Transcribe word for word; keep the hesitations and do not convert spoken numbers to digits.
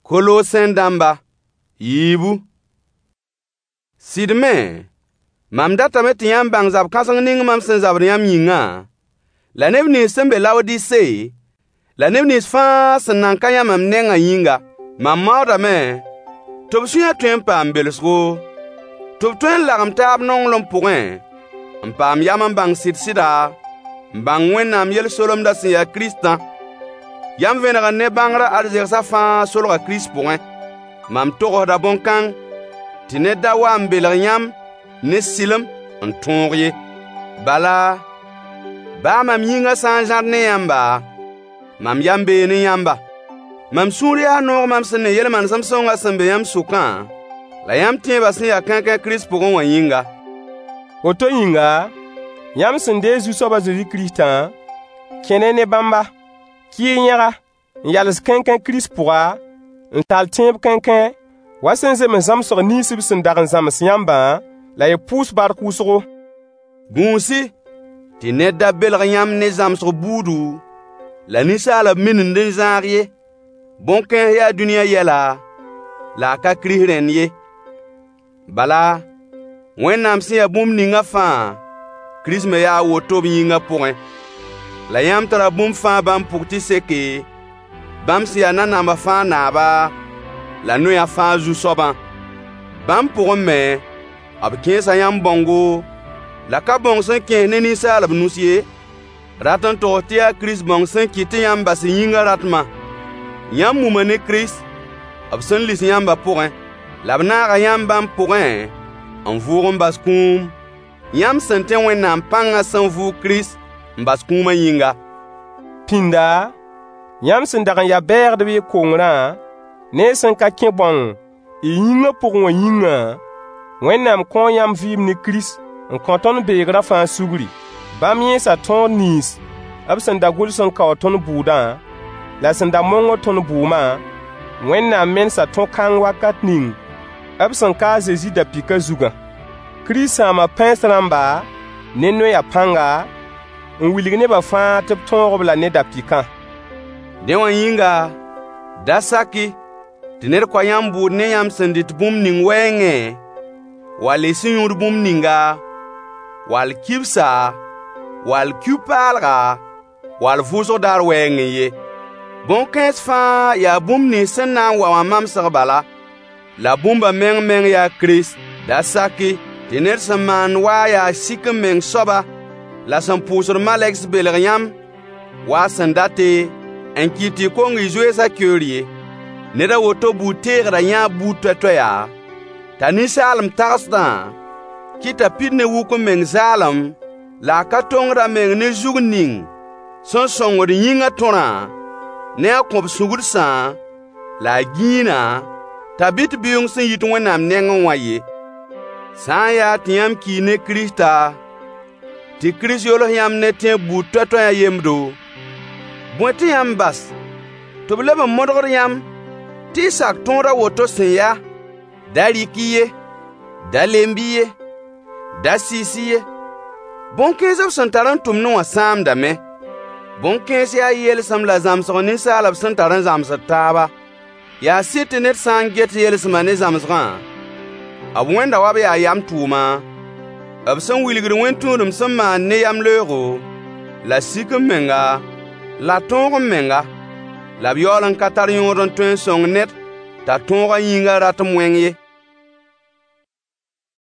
Kolosen damba yibu sidme mam datame tɩ yãmb bãng zab kãseng ning mam sẽn zabd yãmb yĩnga, la neb nins sẽn be Laodise, la neb nins fãa sẽn nan ka yã mam nengã yĩnga. Mam maoodame tɩ b sũyã tõe n paam belsgo, tɩ b tõe n lagem taab nonglem pʋgẽ, n paam yam n bãng sɩd-sɩda, n bãng Wẽnnaam yel-solemdã sẽn yaa Kiristã. Yam vẽnegr ne bãngrã arzɛgsã fãa solga Kirist pʋgẽ. Mam togsda bõn-kãng tɩ ned da wa n belg yãmb ne sɩlem n tõog ye. Bala, baa mam yĩngã sã n zãd ne yãmba, mam yam bee ne yãmba. Mam sũur yaa noog mam sẽn ne yel-manesem sõngã sẽn be yãmb sʋkã, la yãmb tẽebã sẽn yaa kãn-kãn Kirist pʋgẽ wã yĩnga. Woto yĩnga, yãmb sẽn dee Zu-soab a Zezi Kiristã, kẽne ne bãmba, kɩɩ yẽga, n yals kãn-kãn Kirist pʋga, n tall tẽeb kãn-kãn, wa sẽn zems zãmsg nins b sẽn dag n zãms yãmbã, la y pʋʋs bark wʋsgo. Gũusi tɩ ned da belg yãmb ne zãmsg buudu, la ninsaalb minnd n zãag ye. Bõn-kãens yaa dũniyã yɛla, la a ka Kirist rẽnd ye. Bala, Wẽnnaam sẽn yaa bũmb ninga fãa, Kirist me yaa woto b yĩngã pʋgẽ. La yãmb tara bũmb fãa bãmb pʋg tɩ seke, bãmb sẽn yaa nanamba fãa naaba, la noyã fãa Zu-soabã. Bãmb pʋgẽ me, b kẽesa yãmb bãongo, la ka bãong sẽn kẽes ne ninsaalb nus ye. Rat n togs tɩ yaa Kirist bãong sẽn kɩt tɩ yãmb bas yĩngã ratmã. Yãmb muma ne Kirist, b sẽn lis yãmbã pʋgẽ, la b naaga yãmb bãmb pʋgẽ n vʋʋg n bas kũum. Yãmb sẽn tẽ Wẽnnaam pãngã sẽn vʋʋg Kirist n bas kũumã yĩnga. Pĩnda, yãmb sẽn dag n ya bɛɛgdb ye kongrã, ne sẽn ka kẽ bãong y yĩngã pʋgẽ wã yĩngã, Wẽnnaam kõ yãmb vɩɩm ne Kirist n kõ tõnd beegrã fãa sugri. Bãmb yẽesa tõod nins b sẽn da gʋls n kao tõnd buudã, la sẽn da mong tõnd buumã, Wẽnnaam mensa tõ-kãng wakat ning b sẽn ka a Zezi da-pɩkã zugã. Kirist sãama pãens rãmba ne noya pãnga, n wilg nebã fãa tɩ b tõog-b la ne da-pɩkã. Dẽ wã yĩnga, da saki tɩ ned kɔa yãmb bʋʋd ne yãmb sẽn dɩt bũmb ning wɛɛngẽ, wall y sẽn yũud bũmb ninga, wall kibsa, wall kiu-paalga, wall vʋʋsg daar wɛɛngẽ ye. Bõn-kãens fãa yaa bũmb nins sẽn na n wa wã mamsg bala, la bũmba meng-meng yaa Kirist. Da saki tɩ ned sẽn maan waa yaa sik n meng soaba, la sẽn pʋʋsd malɛks belg yãmb, waa sẽn date n kɩt tɩ y kong y zoeesã keoor ye. Ned a woto buud teegda yãa buud toɛ-toɛya, t'a ninsaalem tagsdã kɩta pid ne wuk n meng zaalem, la a ka tõngda meng ne zug ning sẽn sõngd yĩngã tõrã ne a kõb sũgudsã la a gĩinã, t'a bɩ tɩ beoong sẽn yit Wẽnnaam nengẽ wã ye. Sã n yaa tɩ yãmb kɩɩ ne Kiristã, tɩ Kirist yols yãmb ne tẽ buud toɛ-toɛyã yemdo, bõe tɩ yãmb bas tɩ b leb n modgd yãmb tɩ y sak tõodã woto sẽn ya: da rɩk ye, da lemb ye, da sɩs ye. Bõn-kãens b sẽn tar n tʋm ne wã sãamdame. Bõn-kãens yaa yelsem la zãmsg ninsaalb sẽn tar n zãmsd taaba. Yaa sɩd tɩ ned sã n get yelsmã ne zãmsgã, b wẽnda wa b yaa yam tʋʋma, b sẽn wilgd wẽn-tũudum sẽn maan ne yam leoogo, la sik n menga, la tõog n menga, la b yaool n ka tar yõod n tõe n sõng ned t'a tõogã yĩnga ratem wẽng ye.